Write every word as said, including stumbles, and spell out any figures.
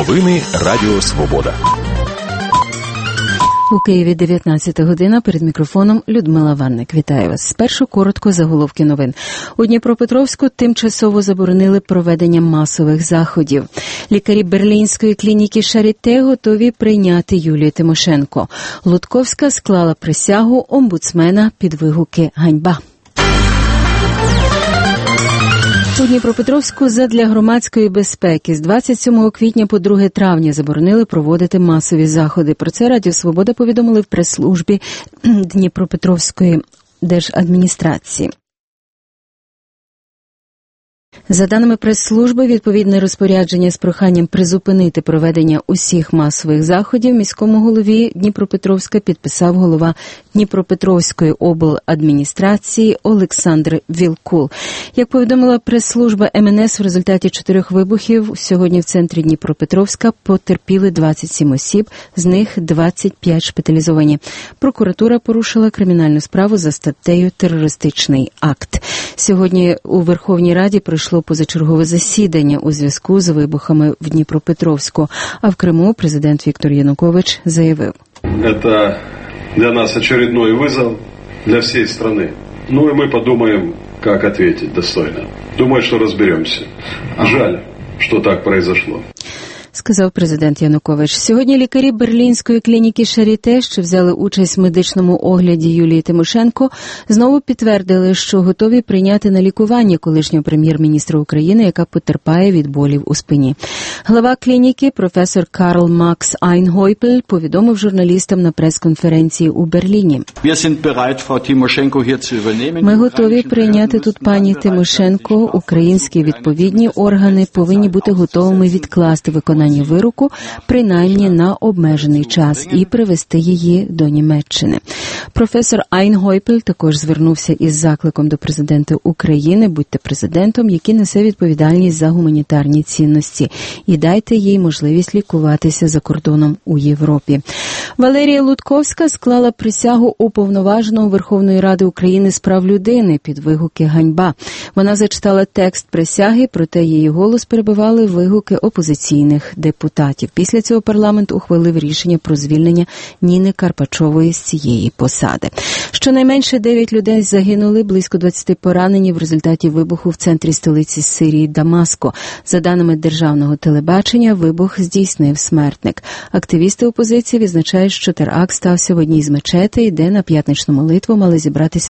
Новини Радіо Свобода. У Києві дев'ятнадцята година, перед мікрофоном Людмила Ванник. Вітаю вас. Спершу коротко заголовки новин. У Дніпропетровську тимчасово заборонили проведення масових заходів. Лікарі берлінської клініки Шаріте готові прийняти Юлію Тимошенко. Лутковська склала присягу омбудсмена під вигуки «Ганьба». У Дніпропетровську задля громадської безпеки з двадцять сьомого квітня по друге травня заборонили проводити масові заходи. Про це Радіо Свобода повідомили в прес-службі Дніпропетровської держадміністрації. За даними прес-служби, відповідне розпорядження з проханням призупинити проведення усіх масових заходів міському голові Дніпропетровська підписав голова Дніпропетровської обладміністрації Олександр Вілкул. Як повідомила прес-служба ем ен ес, в результаті чотирьох вибухів сьогодні в центрі Дніпропетровська потерпіли двадцять сім осіб, з них двадцять п'ять шпиталізовані. Прокуратура порушила кримінальну справу за статтею «Терористичний акт». Сьогодні у Верховній Раді пройшло позачергове засідання у зв'язку з вибухами в Дніпропетровську, а в Криму президент Віктор Янукович заявив: «Это для нас очередной вызов для всей страны. Ну и мы подумаем, как ответить достойно. Думаю, что разберемся. Жаль, что так произошло», сказав президент Янукович. Сьогодні лікарі берлінської клініки Шаріте, що взяли участь в медичному огляді Юлії Тимошенко, знову підтвердили, що готові прийняти на лікування колишнього прем'єр-міністра України, яка потерпає від болів у спині. Глава клініки, професор Карл Макс Айнгойпель, повідомив журналістам на прес-конференції у Берліні: «Ми готові прийняти тут пані Тимошенко. Українські відповідні органи повинні бути готовими відкласти виконання вироку, принаймні на обмежений час, і привезти її до Німеччини». Професор Айнгойпель також звернувся із закликом до президента України: будьте президентом, який несе відповідальність за гуманітарні цінності, і дайте їй можливість лікуватися за кордоном у Європі. Валерія Лутковська склала присягу уповноваженого Верховної Ради України з прав людини під вигуки «Ганьба». Вона зачитала текст присяги, проте її голос перебивали вигуки опозиційних депутатів. Після цього парламент ухвалив рішення про звільнення Ніни Карпачової з цієї посади. Щонайменше дев'ять людей загинули, близько двадцять поранені в результаті вибуху в центрі столиці Сирії Дамаско. За даними державного телебачення, вибух здійснив смертник. Активісти опозиції відзначають, що теракт стався в одній з мечетей, де на п'ятничну молитву мали зібратися